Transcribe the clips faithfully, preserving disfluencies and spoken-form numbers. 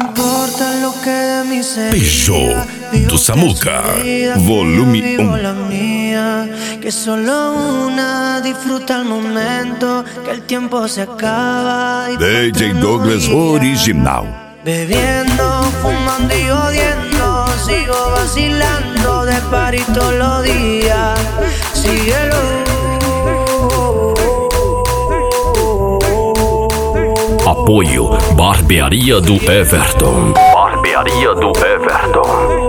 importa lo que de mí se Peugeot do Samuca, volume um. Que solo una disfruta el momento, que el tiempo se acaba. D J Douglas original. Bebiendo, fumando y jodiendo, sigo vacilando de party todos los días. Síguelo. Apoio Barbearia do Everton. Barbearia do Everton.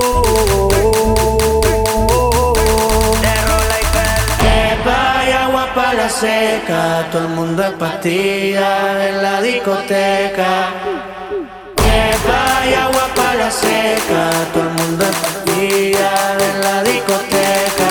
Pa' la seca, todo el mundo es pastilla en la discoteca. Lleva y agua pa' la seca, todo el mundo es pastilla en la discoteca.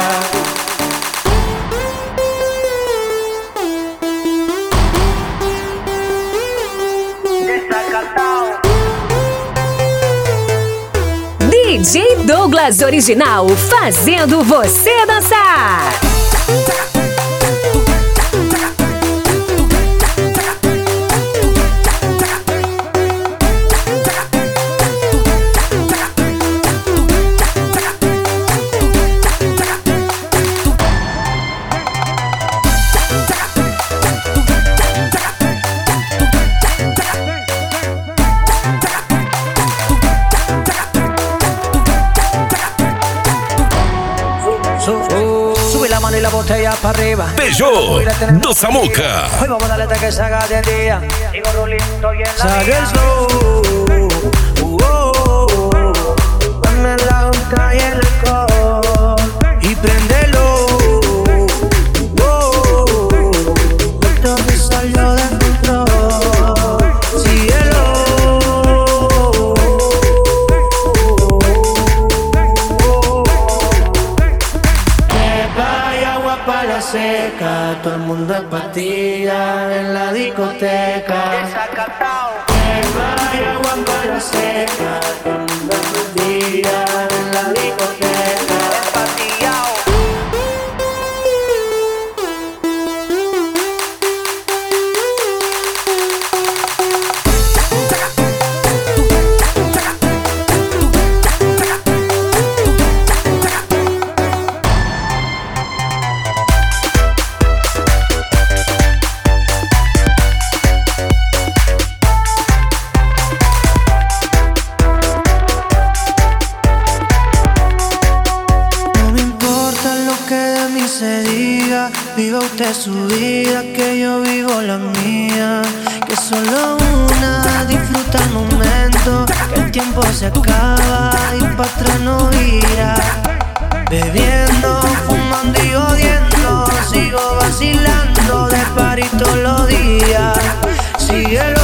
D J Douglas Original, fazendo você dançar. Sube la mano y la botella para arriba. Peugeot do Samuca. Hoy vamos a darle hasta que se haga de día. Sigo rulito y en la sale el slow. Uh, oh, oh. Dame la vodka y el alcohol y préndelo. Uh, oh, oh. Esto me salió de control. Síguelo. Pa' la seca, todo el mundo es pastilla en la discoteca. Lleva y agua pa' la seca, todo el mundo es pastilla en la discoteca. Empastillao. Se diga, viva usted su vida, que yo vivo la mía. Que solo una disfruta el momento, que el tiempo se acaba y pa' atrás no irá. Bebiendo, fumando y jodiendo, sigo vacilando de party todos los días. Síguelo.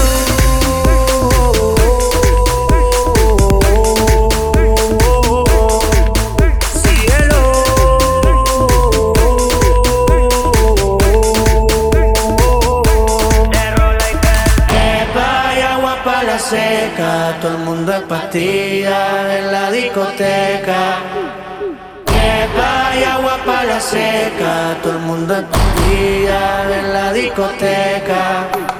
Seca, todo el mundo es pastilla en la discoteca. Lleva y agua pa' la seca, todo el mundo es pastilla en la discoteca.